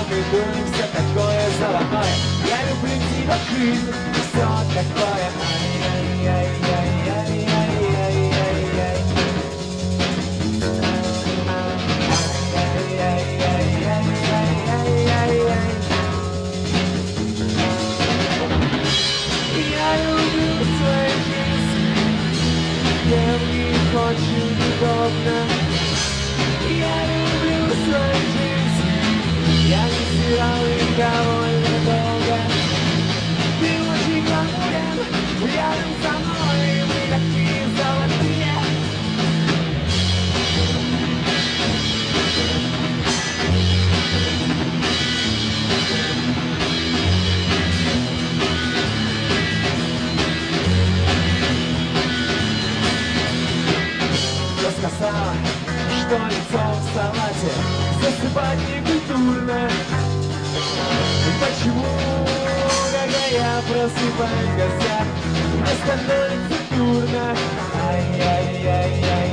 иду, и все такое золотое. Я люблю тебя, жизнь, и все такое. Ай-яй-яй-яй-яй-яй-яй-яй. Ай-яй-яй-яй-яй-яй-яй. Я люблю твою жизнь, мне в них очень удобно. Я люблю свою жизнь, я не терял их довольно долго. Ты очень гламурен, рядом со мной, и мы такие золотые. Кто сказал, что лицо в салате засыпать некультурно? И почему, когда я просыпаюсь в гостях, мне становится дурно? Ай-яй-яй-яй.